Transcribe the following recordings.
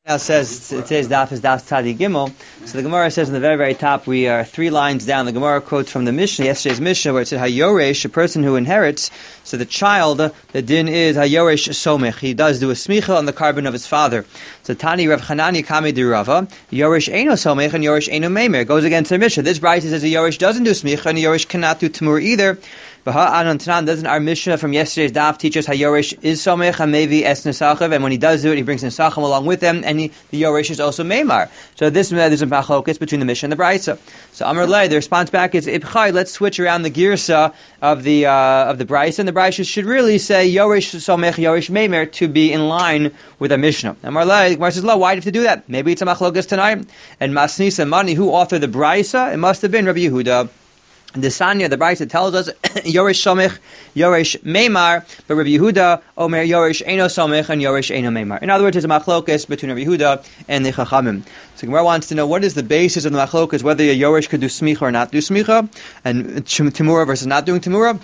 Now says today's daf is daf Tzadi Gimel. So the Gemara says in the very, very top, we are 3 lines down. The Gemara quotes from the Mishnah, yesterday's Mishnah, where it said Hayoresh, a person who inherits. So the child, the din is Hayoresh Somech. He does do a smicha on the carbon of his father. So Tani Rav Chanani Kami di Rava, Yoresh Eino Somech and Yoresh Eino Meimer. It goes against the Mishnah. This Brisa says a Yoresh doesn't do smicha and a Yoresh cannot do tamur either. Doesn't our Mishnah from yesterday's daf teach us Hayoresh is Somech and maybe Es Nesachav, and when he does do it, he brings Nesachim along with him, and the Yoresh is also Meimar. So there's a machlokas between the Mishnah and the Brisa. So Amar Lei, the response back is Ibchai. Let's switch around the girsa of the Brisa, and the Brisa should really say Yoresh Somech, Yoresh Meimer to be in line with the Mishnah. Amar Lei, the Gemara says, why do you have to do that? Maybe it's a machlokas tonight. And Masnisa Mani, who authored the Brisa? It must have been Rabbi Yehuda. The Sanya, the Brisa tells us Yoresh Somech, Yoresh Meimar, but Rabbi Yehuda, Omer Yoresh Eino Somech and Yoresh Eino Meimar. In other words, there's a machlokas between Rabbi Yehuda and the Chachamim. So Gemara wants to know what is the basis of the machlokas, whether a Yoresh could do smicha or not do smicha, and Tamura versus not doing Tamura.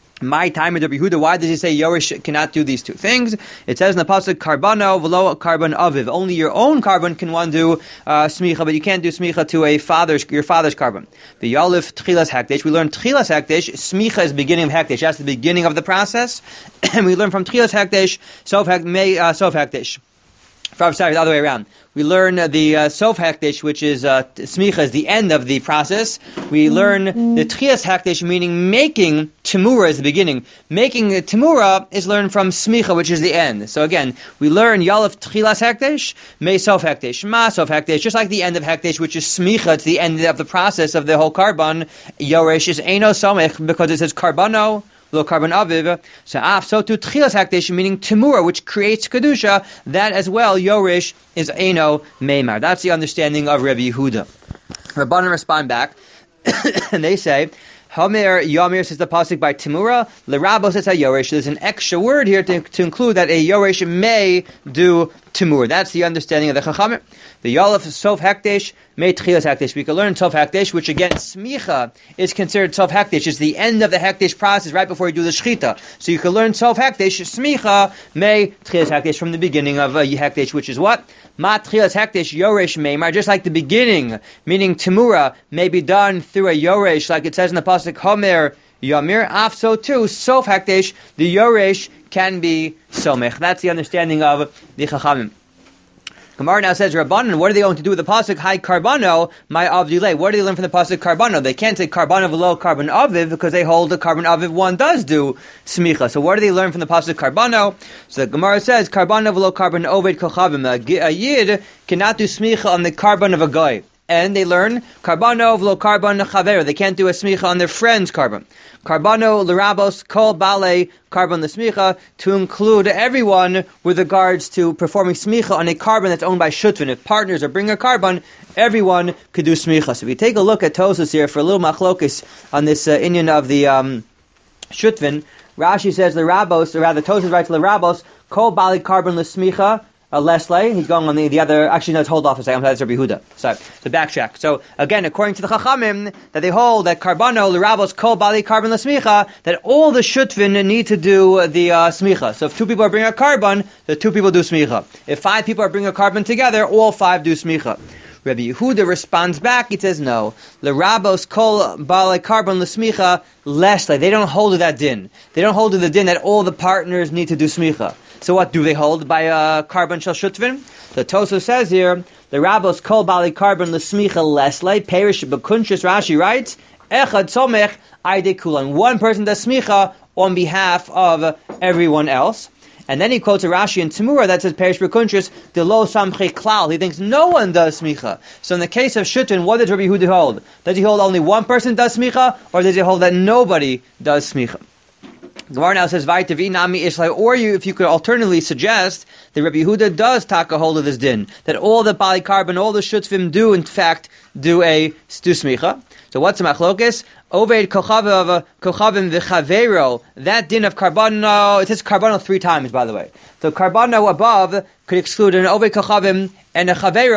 My time with Rabbi Yehuda, why does he say Yoresh cannot do these two things? It says in the pasuk, Karbano v'lo carbon aviv. Only your own carbon can one do smicha, but you can't do smicha to your father's carbon. The Yalif Tchilas Hakdesh. We learn Tchilas Hakdesh. Smicha is beginning of Hakdesh. That's the beginning of the process. And we learn from Tchilas Hakdesh, Sof Hakdesh. Sorry, the other way around. We learn the Sof Hakdesh, which is Smicha, is the end of the process. We learn the Tchias Hakdesh, meaning making Tamura is the beginning. Making Tamura is learned from Smicha, which is the end. So again, we learn Yalef Tchilas Hakdesh, Me Sof Hakdesh, Ma Sof Hakdesh, just like the end of Hakdesh, which is Smicha, it's the end of the process of the whole carbon. Yoresh is Eino Somech, because it says Karbano, Lo carbon aviv, so to tchilas hakdesh, meaning tamura, which creates kedusha, that as well Yoresh is eino meimar. That's the understanding of Rabbi Yehuda. Rabbanan respond back, and they say, Homer Yomir says the pasuk by Tamura, Lerabos says Yoresh. There's an extra word here to include that a Yoresh may do Tamur. That's the understanding of the Chachamim. The Yalef Sof Hakdesh, May Tchilas Hakdesh. We can learn Sof Hakdesh, which again, Smicha is considered Sof Hakdesh. It's the end of the Hakdesh process, right before you do the Shechita. So you can learn Sof Hakdesh, Smicha, May Tchilas Hakdesh, from the beginning of Hakdesh, which is what? Ma Tchilas Hakdesh, Yoresh Meimar, just like the beginning, meaning Tamura, may be done through a Yoresh, like it says in the pasuk Homer Yomir, af so too, Sof Hakdesh, the Yoresh can be Somech. That's the understanding of the Chachamim. Gemara now says, Rabbanan, what are they going to do with the pasuk? Hi Karbano, my avdilei. What do they learn from the pasuk Karbano? They can't say Karbano v'lo carbon aviv because they hold the carbon aviv one does do smicha. So what do they learn from the pasuk Karbano? So the Gemara says, Karbano v'lo carbon oved kochavim. A yid cannot do smicha on the carbon of a guy. And they learn Karbano v'lo carbon chaver. They can't do a smicha on their friend's carbon. Karbano l'rabos kol bale carbon l'smicha, to include everyone with regards to performing smicha on a carbon that's owned by Shutvin. If partners are bringing a carbon, everyone could do smicha. So if you take a look at Tosfos here for a little machlokis on this inyan of the Shutvin, Rashi says l'rabos, or rather Tosfos writes l'rabos kol bale carbon l'smicha. Leslie, he's going on the other, actually no, hold off a second, that's Rabbi Yehuda. Sorry, so backtrack. So again, according to the Chachamim, that they hold that Karbano, L'Rabos, Kol Bali, Carbon, L'Smicha, that all the Shutvin need to do the Smicha. So if 2 people are bringing a carbon, the 2 people do Smicha. If 5 people are bringing a carbon together, all 5 do Smicha. Rabbi Yehuda responds back, he says no. L'Rabos, Kol Bali, Carbon, L'Smicha, Leslie. They don't hold to that din. They don't hold to the din that all the partners need to do Smicha. So what do they hold by carbon shel shutvin? The Tosfos says here, the Rabos kol bali carbon l'smicha lesle perish b'kunshus. Rashi writes, echad somech aydei kulan. One person does smicha on behalf of everyone else. And then he quotes a Rashi in Tamura that says perish b'kunshus de lo samche klal. He thinks no one does smicha. So in the case of shutvin, what does Rabbi Yehuda hold? Does he hold only one person does smicha, or does he hold that nobody does smicha? Gemara now says, or if you could alternatively suggest that Rabbi Yehuda does take a hold of this din, that all the Bali carbon, all the Shutvim do, in fact, do smicha. So what's the machlokes? Oved kochavim v'chavero, that din of Karbano, it says Karbano 3 times, by the way. So Karbano above could exclude an Oved kochavim and a Chavero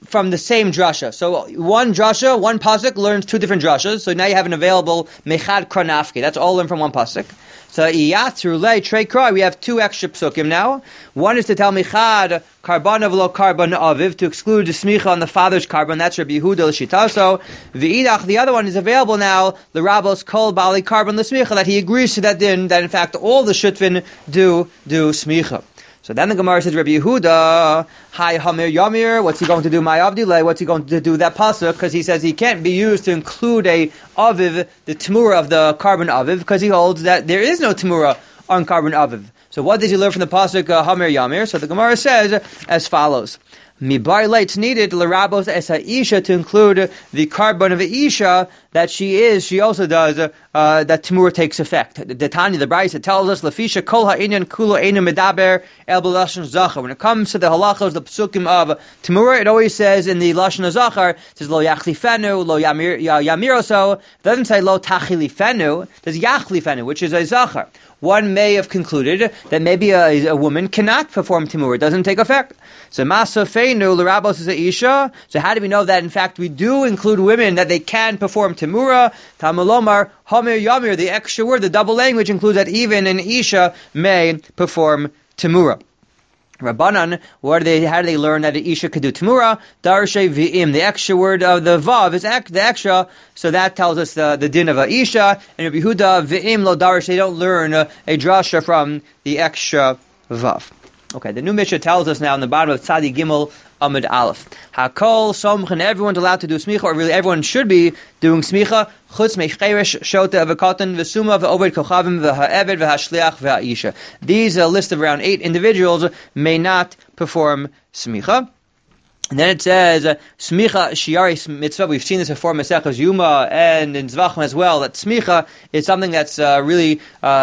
from the same drasha. So one drasha, one pasuk learns two different drashas. So now you have an available mechad kranafki. That's all learned from one pasuk. So iyatru le trei krai. We have two extra psukim now. One is to tell mechad karban avlo karban aviv, to exclude the smicha on the father's karban. That's Rabbi Yehuda l'shitaso. V'idach, the other one is available now. The Rabbos kol bali karban l'smicha, that he agrees to that din, that in fact all the shutvin do smicha. So then the Gemara says, Rabbi Yehuda, hi hamir yamir, what's he going to do, my avdile, what's he going to do that pasuk? Because he says he can't be used to include a aviv, the tamura of the karban aviv, because he holds that there is no tamura on karban aviv. So what does he learn from the pasuk hamir yamir? So the Gemara says as follows. Mibar it's needed l'rabos es ha'isha, to include the karban of isha that she also does that tamura takes effect. The Tanya, the Brisa tells us lafisha kol ha'inyan kulo einu medaber el b'lashon zachar. When it comes to the halachos, the psukim of tamura, it always says in the lashon zachar, it says lo yachlifenu, lo yamiroso. It doesn't say lo tachilifenu. It says yachlifenu, which is a zachar. One may have concluded that maybe a woman cannot perform timur. It doesn't take effect. So masafeinu l'rabos is a isha. So how do we know that in fact we do include women, that they can perform timura? Tamalomar hamir yamir, the extra word, the double language includes that even an isha may perform timura. Rabbanan, how do they learn that an isha could do tamura? Darshe v'im, the extra word of the vav is the extra, so that tells us the din of a isha. And Rabbi Yehuda v'im lo darshe, they don't learn a drasha from the extra vav. Okay, the new Mishnah tells us now in the bottom of Tzadi Gimel Amud Aleph. Hakol somchen, everyone's allowed to do smicha, or really everyone should be doing smicha. Chutz mecheresh shota v'katan v'suma v'oved kochavim v'ha'eved v'hashliach v'ha'isha. These, a list of around 8 individuals, may not perform smicha. And then it says, smicha shiari mitzvah. We've seen this before, Maseches Yuma and in Zvachim as well, that smicha is something that's really,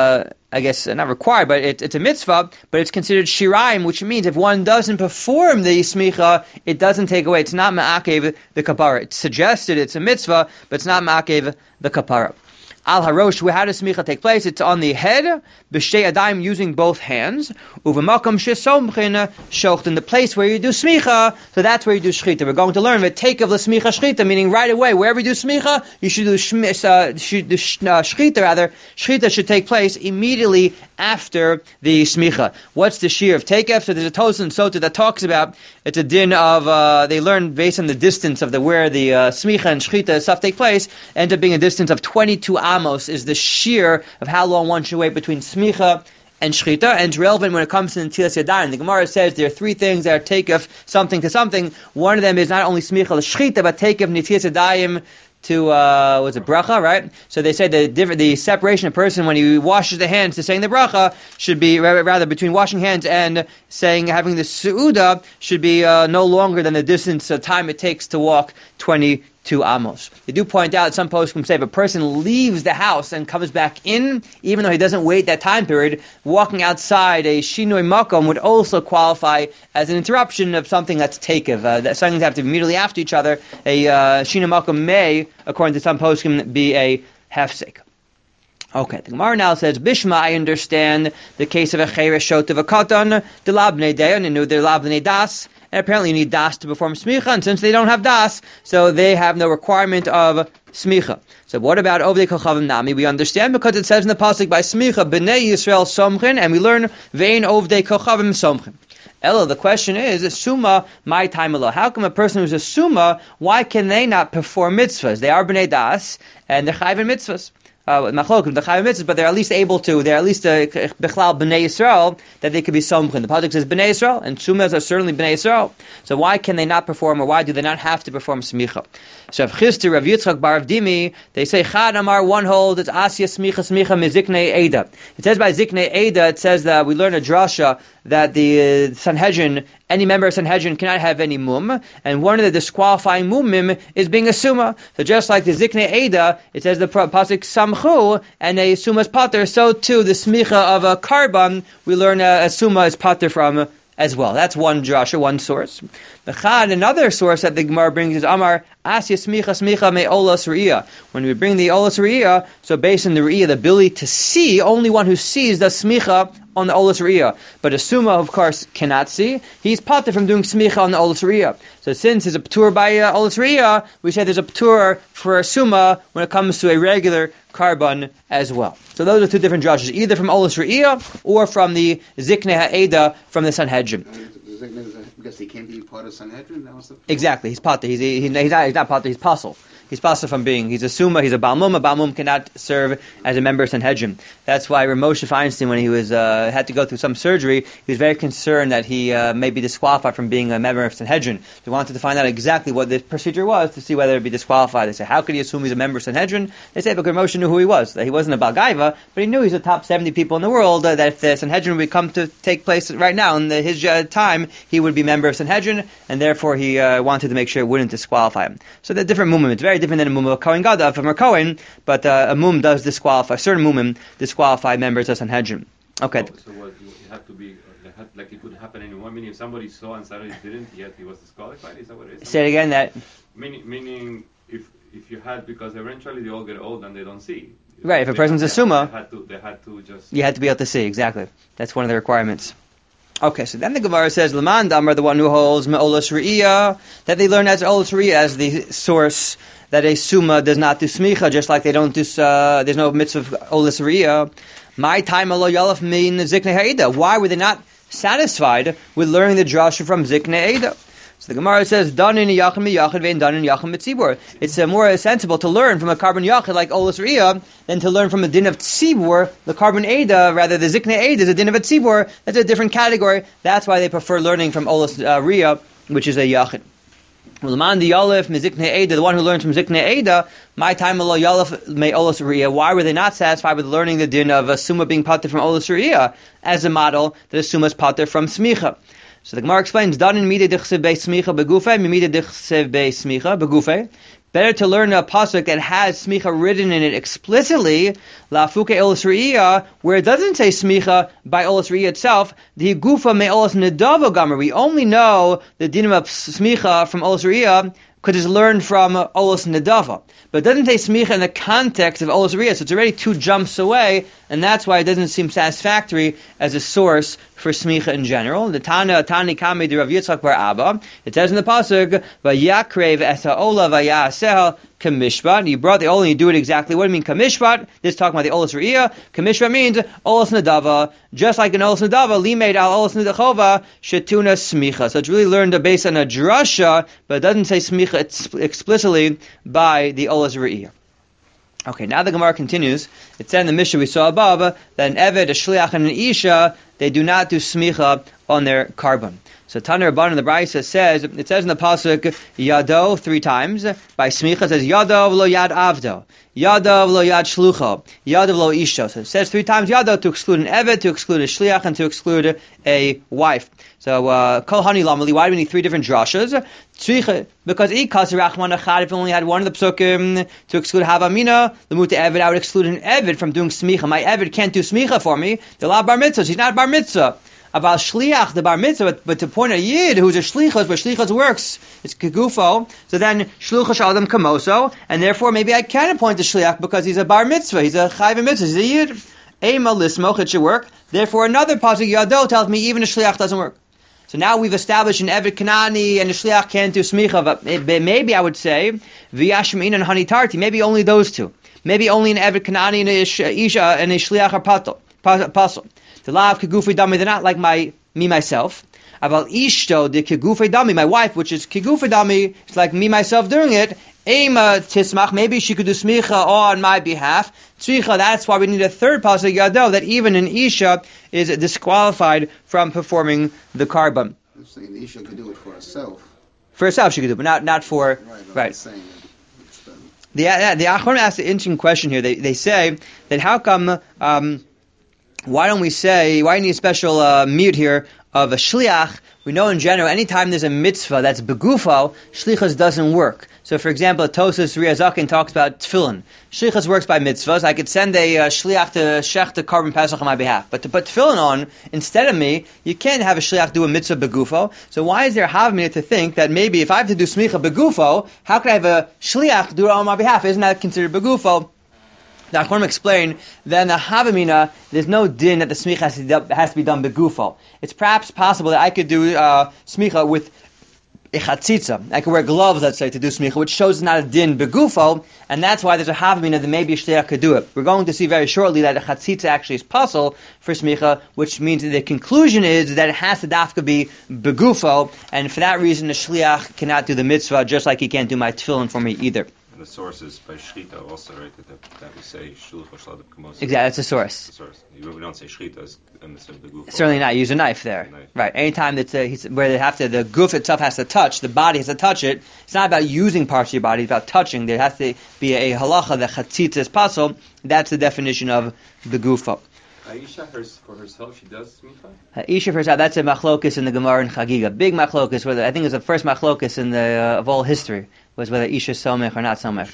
I guess, not required, but it's a mitzvah, but it's considered shiraim, which means if one doesn't perform the smicha, it doesn't take away. It's not ma'akev the kapara. It's suggested it's a mitzvah, but it's not ma'akev the kapara. Al harosh, how does smicha take place? It's on the head, b'shtei adayim, using both hands, uv'makom shesomchin shocht, in the place where you do smicha, so that's where you do shchita. We're going to learn the take of the smicha shchita, meaning right away, wherever you do smicha, you should do shchita, rather. Shchita should take place immediately after the smicha. What's the shear of takef? So there's a Tosafos and Sota that talks about, it's a din of, they learn based on the distance of where the smicha and shchita stuff take place, ends up being a distance of 22 amos is the shear of how long one should wait between smicha and shchita, and it's relevant when it comes to Netilas Yadayim. The Gemara says there are 3 things that are takef something to something. One of them is not only smicha l'shchita, but takef Netilas Yadayim to was it bracha, right? So they say the separation of person when he washes the hands to saying the bracha should be rather between washing hands and having the su'uda should be no longer than the distance of time it takes to walk 22 amos. They do point out, some poskim say if a person leaves the house and comes back in, even though he doesn't wait that time period, walking outside a shinoi makom would also qualify as an interruption of something that's takev. That something that have to be immediately after each other. A shinoi makom may, according to some poskim, be a hefsek. Okay, the Gemara now says, Bishma, I understand the case of a cheresh shot of a katan, the labnei dayan, and the labnei das, and apparently you need das to perform smicha, and since they don't have das, so they have no requirement of smicha. So what about ovdei kochavim nami? We understand because it says in the pasuk by smicha, b'nei Yisrael somchin, and we learn vein ovdei kochavim somchin. Ella, the question is, summa, my time alone. How come a person who's a summa, why can they not perform mitzvahs? They are b'nei das, and they're chayv in mitzvahs. But they're at least able to, they're at least Bechlal B'nai Yisrael, that they could be Somchin. The pasuk says B'nai Yisrael, and Sumas are certainly B'nai Yisrael. So why can they not perform, or why do they not have to perform Smicha? So Rav Chisda, Rav Yitzchak bar Rav Dimi, they say Chad Amar, one hold, it's Asya Smicha Miziknei Eda. It says by Ziknei Eda, it says that we learn a drasha that the Sanhedrin, any member of Sanhedrin cannot have any mum, and one of the disqualifying mumim is being a summa. So just like the Ziknei Eda, it says the pasuk Samchu, and a summa is pater, so too the smicha of a karban, we learn a summa is pater from as well. That's one drasha, one source. Another source that the Gemara brings is Amar Asya Smicha me Olas Re'iyah. When we bring the Olas Re'iyah, so based on the Re'iyah, the ability to see, only one who sees the Smicha on the Olas Riyah. But a Suma, of course, cannot see. He's pater from doing Smicha on the Olas Riyah. So since there's a Ptur by Olas Riyah, we say there's a Ptur for a Suma when it comes to a regular Karban as well. So those are two different drushes, either from Olas Riyah or from the Ziknei Ha'eda from the Sanhedrin. Because he can't be part of Sanhedrin? Exactly, he's pater. He's not pater, he's pasul. He's pasul from being. He's a summa. He's a balmum. A balmum cannot serve as a member of Sanhedrin. That's why Moshe Feinstein, when he was had to go through some surgery, he was very concerned that he may be disqualified from being a member of Sanhedrin. They wanted to find out exactly what the procedure was to see whether he'd be disqualified. They say, how could he assume he's a member of Sanhedrin? They say because Moshe knew who he was. That he wasn't a Balgaiva, but he knew he's the top 70 people in the world. That if the Sanhedrin would come to take place right now in his time, he would be member of Sanhedrin, and therefore he wanted to make sure it wouldn't disqualify him. So they're different mumim. It's very different than a mum of Kohen Gadol from a Kohen, but a mum does disqualify, certain mumim disqualify members of Sanhedrin. Okay. So what, it had to be, like it could happen anyone, meaning if somebody saw and Saturday didn't, yet he was disqualified? Is that what it is? Say it again, that... Meaning if you had, because eventually they all get old and they don't see. Right, if a person's a summa... They had to just... You had to be able to see, exactly. That's one of the requirements. Okay, so then the Gemara says, Laman Damar, the one who holds Me'olas Re'iyah, that they learn as Olas Re'iyah as the source, that a Summa does not do Smicha, just like they don't do, there's no mitzvah of Olas Re'iyah. My time alo yalaf min Ziknei Ha'eda. Why were they not satisfied with learning the drasha from Ziknei Ha'eda? So the Gemara says, Danin Yachid Miyachid Vein Danin Yachid Mitzibur. It's more sensible to learn from a Karban Yachid like Olas Re'iyah than to learn from a din of Tzibur, the Karban Eda, rather the Ziknei Eda is a din of a Tzibur. That's a different category. That's why they prefer learning from Olas Re'iyah, which is a Yachid. L'man the Yalef Miziknei Eda, the one who learns from Ziknei Eda, my time alo Yalef me Olas Re'iyah. Why were they not satisfied with learning the din of a Summa being pater from Olas Re'iyah as a model that a Summa is pater from Smicha? So the Gemara explains, Danin mide dichsev bei smicha begufe, mide dichsev bei smicha begufe. Better to learn a pasuk that has smicha written in it explicitly, lafuke olas re'iyah, where it doesn't say smicha by olas re'iyah itself, the gufa me olas nedavo gamer. We only know the dinim of smicha from olas re'iyah because it's learned from olas nedava. But it doesn't say smicha in the context of olas re'iyah, so it's already 2 jumps away, and that's why it doesn't seem satisfactory as a source for smicha in general. The Tani Kami de Rav Yitzchak bar Abba, it says in the pasuk, "Vayakrev es ha'ola vayaseh kamishpat." You brought the ola, and you do it exactly. What do you mean kamishpat? This is talking about the olas re'iyah. Kamishpat means olas nedava, just like in olas nedava, limeid al olas nedachova shetuna smicha. So it's really learned based on a drasha, but it doesn't say smicha explicitly by the olas re'iyah. Okay, now the Gemara continues. It said in the Mishnah we saw above that an Eved, a Shliach, and an Isha, they do not do smicha on their Karban. So Tanur Rabban in the Brisa says, it says in the pasuk Yado 3 times. By smicha it says Yado v'lo Yad Avdo, Yado v'lo Yad Shlucho, Yado v'lo Isha. So it says 3 times Yado to exclude an Eved, to exclude a Shliach, and to exclude a wife. So Kol Hani Lamali, why do we need 3 different drashas? Because Ikas Rachman Achad, if we only had one of the psukim to exclude Havamina, the Muta Eved, I would exclude an Eved from doing smicha. My Eved can't do smicha for me. The La Bar Mitzvah, he's not Bar Mitzvah. About Shliach, the Bar Mitzvah, but to point a Yid who's a Shlichus, where Shlichus works, it's Kegufo, so then Shluchas Adam Kamoso, and therefore maybe I can appoint a Shliach because he's a Bar Mitzvah, he's a Chayv Mitzvah, he's a Yid. Ema Lismoch, it should work. Therefore another pasuk Yado tells me even a Shliach doesn't work. So now we've established an Eved Kanani and a Shliach can't do smicha, but maybe I would say, V'yashmin and Hanitarti, maybe only those 2. Maybe only an Eved Kanani and a Isha and a Shliach are pasul. The lav kegufei dami, they're not like me myself. About ishto, the kegufei dami, my wife, which is kegufei dami, it's like me myself doing it. Ema tismach, maybe she could do smicha on my behalf. Tzricha, that's why we need a 3rd pasuk Yado, that even an isha is disqualified from performing the karban. I'm saying the isha could do it for herself. For herself she could do it, but not for... Right. The Achronim asked an interesting question here. They say that how come... why don't we need a special mute here of a shliach? We know in general, anytime there's a mitzvah that's begufo, shlichus doesn't work. So for example, Tosas Riyazakin talks about tefillin. Shlichus works by mitzvahs. I could send a shliach to shech the Karban Pesach on my behalf. But to put tefillin on, instead of me, you can't have a shliach do a mitzvah begufo. So why is there havmina to think that maybe if I have to do smicha begufo, how could I have a shliach do it on my behalf? Isn't that considered begufo? Now, I want to explain that in the Havamina, there's no din that the smicha has to be done begufo. It's perhaps possible that I could do smicha with a chatzitza. I could wear gloves, let's say, to do smicha, which shows it's not a din begufo, and that's why there's a Havamina that maybe a shliach could do it. We're going to see very shortly that a chatzitza actually is puzzle for smicha, which means that the conclusion is that it has to dafka be begufo, and for that reason the shliach cannot do the mitzvah, just like he can't do my tefillin for me either. The source is by Shchita also, right? That we say Shulch Shalad Kamos. Exactly, that's the source. The source. We don't say Shchita as instead of the goof. Certainly not use a knife there. Right. Anytime that where they have to, the goof itself has to touch, the body has to touch it. It's not about using parts of your body; it's about touching. There has to be a halacha that chatzitza is pasul. That's the definition of the gufo. Aisha, for herself, she does smicha? Aisha for herself, that's a machlokus in the Gemara in Chagiga. Big machlokus, whether I think it's the first machlokus in the of all history, was whether Isha somech or not somech.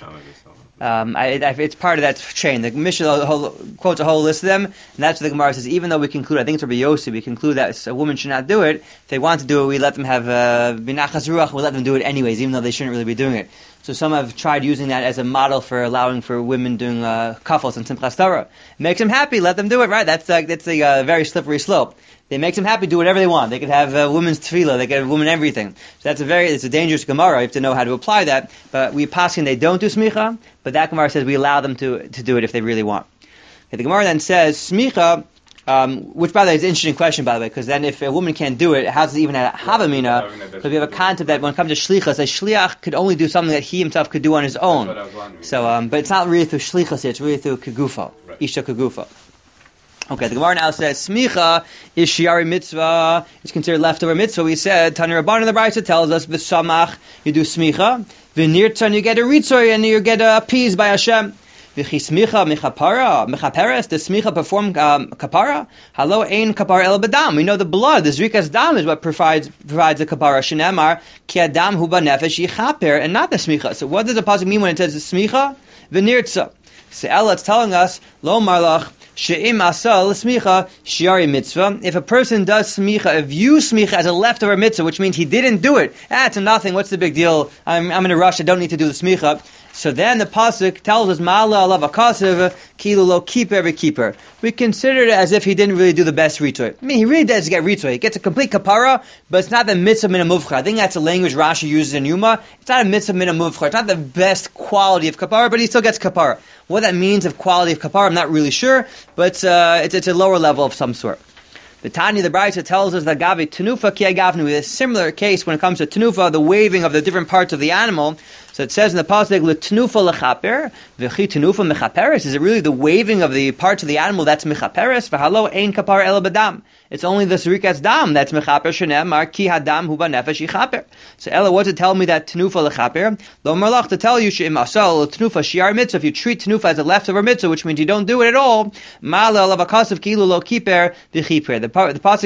It's part of that chain. The Mishnah quotes a whole list of them, and that's what the Gemara says. Even though we conclude, I think it's Rabbi Yossi, we conclude that a woman should not do it. If they want to do it, we let them have binachas ruach. We let them do it anyways, even though they shouldn't really be doing it. So some have tried using that as a model for allowing for women doing kafos and simchas Torah. It makes them happy, let them do it, right? That's a very slippery slope. They make them happy, do whatever they want. They could have women's tefillah, they could have women everything. So it's a dangerous Gemara. You have to know how to apply that. But we paskin they don't do smicha, but that Gemara says we allow them to do it if they really want. Okay, the Gemara then says smicha, which by the way is an interesting question, by the way, because then if a woman can't do it, how does it even have havamina? Because we have a concept that when it comes to shlichus, a shliach could only do something that he himself could do on his own. So, but it's not really through shlichus, it's really through kegufo, isha kegufo. Okay, the Gemara now says smicha is shiari mitzvah. It's considered leftover mitzvah. We said Tani Rabban in the Brisa tells us v'samach you do smicha, v'nirtzan you get a ritzoy and you get appeased by Hashem. V'chismicha mechaperes. Does smicha perform kapara? Halo ein kapara el bedam. We know the blood, the zrikas dam, is what provides the kapara. Shenemar ki adam hu banefesh yichaper, and not the smicha. So what does the pasuk mean when it says smicha? V'nirtza. So Ella, it's telling us lo marlach. She'im asal smicha shiari mitzvah. If a person does smicha, if you smicha as a leftover mitzvah, which means he didn't do it, it's a nothing. What's the big deal? I'm in a rush. I don't need to do the smicha. So then the pasuk tells us ma'ala alav akasev kilu lo keeper v'keeper. We consider it as if he didn't really do the best ritzoy. I mean, he really does get ritzoy. He gets a complete kapara, but it's not the mitzvah min muvcha. I think that's the language Rashi uses in Yuma. It's not a mitzvah min muvcha. It's not the best quality of kapara, but he still gets kapara. What that means of quality of kapara, I'm not really sure, but it's a lower level of some sort. The Tanya, the Brisa, tells us that Gavi Tenufa Ki Gavnu, with a similar case when it comes to Tenufa, the waving of the different parts of the animal. So it says in the pasuk, "L'Tenufa lechaper, v'chi Tenufa mechaperes." Is it really the waving of the parts of the animal that's mechaperes? V'halo ein kapar el badam. It's only the srikas dam that's mechaper. Shenemar ki hadam hu banefesh yichaper. So Ella, what to tell me that Tenufa lechaper? Lo marlach to tell you she'im asal Tenufa shiar mitzvah. If you treat Tenufa as a leftover mitzvah, which means you don't do it at all, ma'ala lavakasav kilu lo kiper v'chiper. The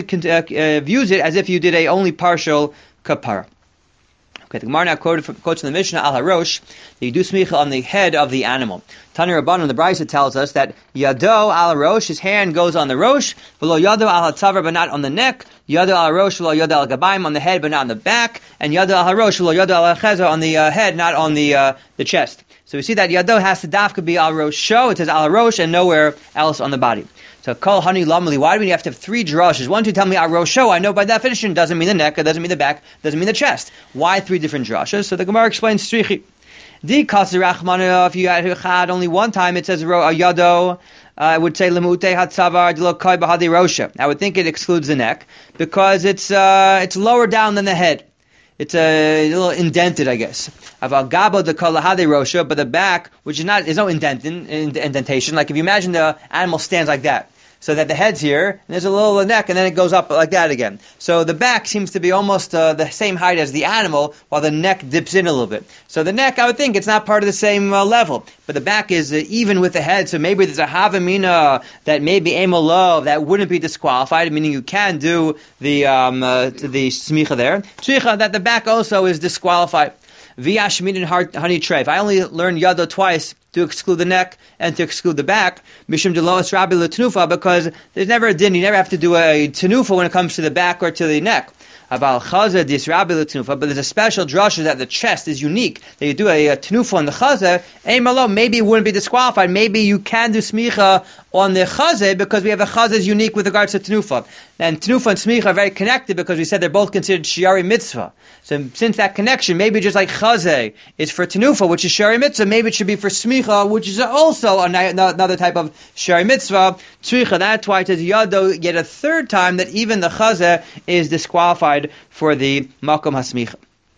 pasuk views it as if you did a only partial kapara. Okay, the Gemara now quotes from the Mishnah Al Harosh that you do smicha on the head of the animal. Tani Rabbanan, the Brisa tells us that Yado Al Harosh, his hand goes on the rosh, v'lo Yado Al Hatzavar, but not on the neck. Yado Al Harosh, v'lo Yado Al Gabayim, on the head, but not on the back. And Yado Al Harosh, v'lo Yado Al Chezer, on the head, not on the chest. So we see that Yado has to dafka be Al Rosho. It says Al Harosh and nowhere else on the body. So Kol Hani Lamali, why do we have to have three drushes? One to tell me Arosho, I know by definition doesn't mean the neck, it doesn't mean the back, doesn't mean the chest. Why three different drushes? So the Gemara explains Strichi. Di Kasirachmana, if you had only one time, it says Yado, I would say Lemute Hatzavar Dilokai Bahadi Rosha. I would think it excludes the neck because it's lower down than the head. It's a little indented, I guess. Aval Gabo the Kalahade Rosha, but the back, which is not, there's no indentation. Like if you imagine the animal stands like that, so that the head's here, and there's a little neck, and then it goes up like that again. So the back seems to be almost the same height as the animal, while the neck dips in a little bit. So the neck, I would think, it's not part of the same level. But the back is even with the head, so maybe there's a havamina that maybe emolov that wouldn't be disqualified, meaning you can do the smicha there. Smicha, that the back also is disqualified. Via Sheminin Honey Trev. I only learned Yado twice to exclude the neck and to exclude the back. Mishum Deloas Rabbi L'Tenufa, because there's never a din. You never have to do a tenufa when it comes to the back or to the neck. About chaza disrabi l'tenufa, but there's a special drasha that the chest is unique. That you do a tenufa on the chaza, malo, maybe it wouldn't be disqualified. Maybe you can do smicha on the chaza because we have a chaza is unique with regards to tenufa. And tenufa and smicha are very connected because we said they're both considered shiari mitzvah. So since that connection, maybe just like chaza is for tenufa, which is shiari mitzvah, maybe it should be for smicha, which is also another type of shiari mitzvah. Tzricha, that's why it says yado yet a third time that even the chaza is disqualified for the makom hasmicha.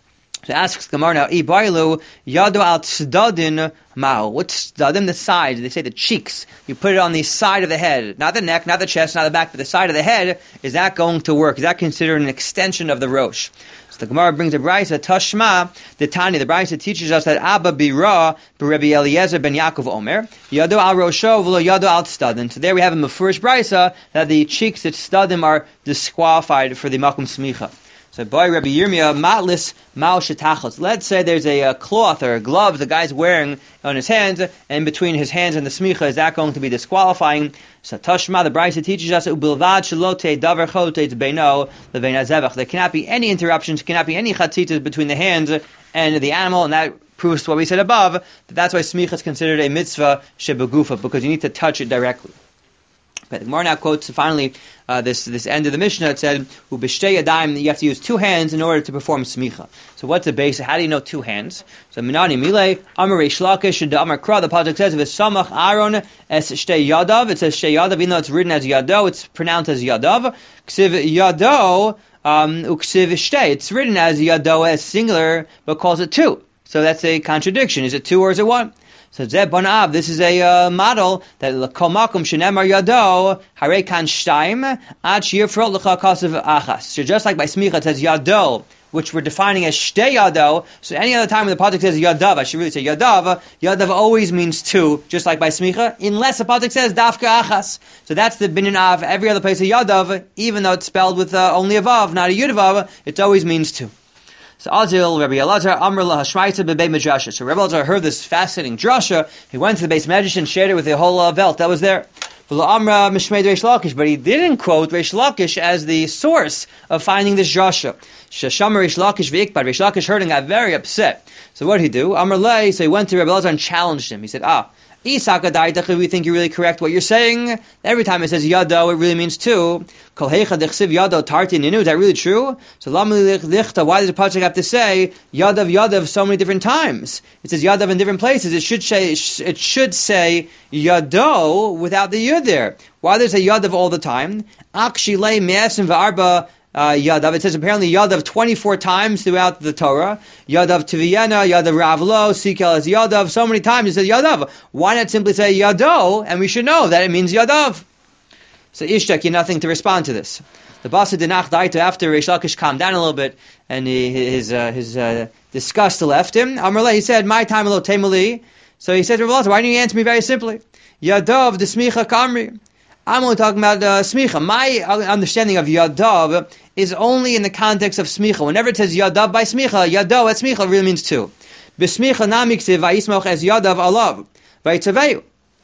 So asks Gemara now, Ibailu yado al tzadin ma'u. What's tzadim? The sides. They say the cheeks. You put it on the side of the head, not the neck, not the chest, not the back, but the side of the head. Is that going to work? Is that considered an extension of the rosh? So the Gemara brings a brayso, Tashma, the Tani. The brayso teaches us that Abba Bira, Rabbi Eliezer ben Yaakov Omer, Yado al Rosho, v'lo Yado al Tzadin. So there we have in the first brayso that the cheeks, the Tzadim, are disqualified for the Makom Smicha. So by Rabbi Yirmiyah, Matlis Mao Shetachos. Let's say there's a cloth or a glove the guy's wearing on his hands, and between his hands and the smicha, is that going to be disqualifying? So Tashma, the Brisa teaches us, Ubilvad Shalote Davar Chote Beino Levein Hazevach. There cannot be any interruptions, cannot be any chatzitas between the hands and the animal, and that proves what we said above, that's why smicha is considered a mitzvah shebegufa, because you need to touch it directly. But the Gemara now quotes finally this end of the Mishnah. It said, "Ubishtei yadayim," you have to use two hands in order to perform smicha. So what's the base? How do you know two hands? So Minani Milei Amar Reish Lakish and Amar Kra. The pasuk says, "V'samach Aaron es shtei yadav." It says shtei yadav, even though it's written as yado, it's pronounced as yadav. Ksiv yado uksiv shtei. It's written as yado as singular, but calls it two. So that's a contradiction. Is it two or is it one? So Zeb Banav, this is a model that Kol Makom Shenemar Yado Harei Kan Shtaim Ad Shiyafrot L'cha Kasav Achas. So just like by Smicha it says Yado, which we're defining as Shtei Yado. So any other time when the pasuk says Yadav, I should really say Yadav. Yadav always means two, just like by Smicha, unless the pasuk says Dafka Achas. So that's the binyan of every other place of Yadav, even though it's spelled with only a vav, not a yud vav. It always means two. So Azil, Rabbi Elazar, Amr la Hashmaita b'Beit Medrasha. So Rabbi Elazar heard this fascinating drasha. He went to the Beis Medrash and shared it with the whole belt that was there. Amra Mishmeid Reish Lakish, but he didn't quote Reish Lakish as the source of finding this drasha. Shasham Reish Lakish v'ikbad. Reish Lakish heard and got very upset. So what did he do? Amr lei, so he went to Rabbi Elazar and challenged him. He said, Isaka Daitach, we think you're really correct what you're saying. Every time it says Yado, it really means two. Kol Heicha Dechsiv Yado Tarti Ninu, is that really true? So Lamli Lichta, why does the Pasuk have to say Yadav so many different times? It says Yadav in different places. It should say Yado without the Yud there. Why does it say Yadav all the time? Akshilei Me'esim V'arba Yadav. It says apparently Yadav 24 times throughout the Torah. Yadav Tviyena, Yadav Ravlo, Sikel as Yadav. So many times it says Yadav. Why not simply say Yado? And we should know that it means Yadav. So Ishtak, you nothing to respond to this. The Basa Dinach Daita, after Reish Lakish calmed down a little bit and his disgust left him, Amrullah, he said, "My time lo temuli." So he said, "Why don't you answer me very simply? Yadav the Smicha Kamri." I'm only talking about smicha. My understanding of yadav is only in the context of smicha. Whenever it says yadav by smicha, yadav at smicha really means two. B'smicha namiksiv vayismoch as yadav alav vayitzaveyu.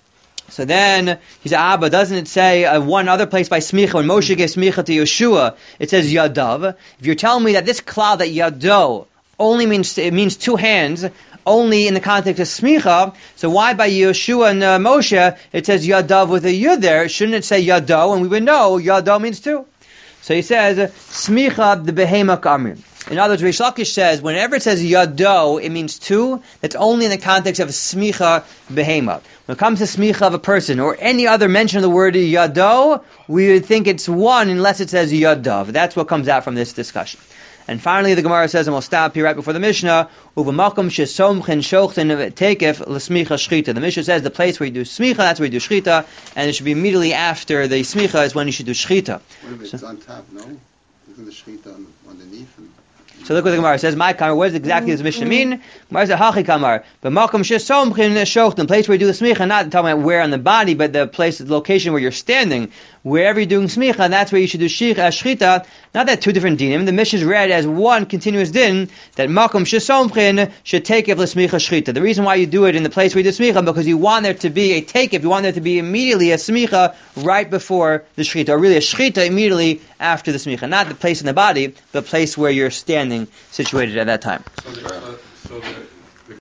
So then he said, but doesn't it say one other place by smicha when Moshe gave smicha to Yeshua? It says yadav. If you're telling me that this cloud that yado only means two hands, only in the context of smicha, so why by Yeshua and Moshe it says yadav with a yud there? Shouldn't it say yado? And we would know yado means two. So he says smicha the behema kamrim. In other words, Reish Lakish says whenever it says yado, it means two. That's only in the context of smicha behema. When it comes to smicha of a person or any other mention of the word yado, we would think it's one unless it says yadav. That's what comes out from this discussion. And finally, the Gemara says, and we'll stop here right before the Mishnah, Uvamakom shesomchen shochten tekef l'smicha shchita. The Mishnah says the place where you do smicha, that's where you do shchita, and it should be immediately after the smicha is when you should do shchita. What if it's on top, no? Isn't the shchita underneath? So look what the Gemara says. My kamar, what does exactly this Mishnah mean? Gemara says hachi kamar. But makom shesomchin shochtim, place where you do the smicha, not talking about where on the body, but the place, the location where you're standing. Wherever you're doing smicha, that's where you should do shchita. Not that two different dinim. The Mishnah is read as one continuous din that makom shesomchin should take if l'smicha shchita. The reason why you do it in the place where you do smicha because you want there to be a take if, you want there to be immediately a smicha right before the shchita, or really a shchita immediately after the smicha. Not the place in the body, the place where you're standing situated at that time. So the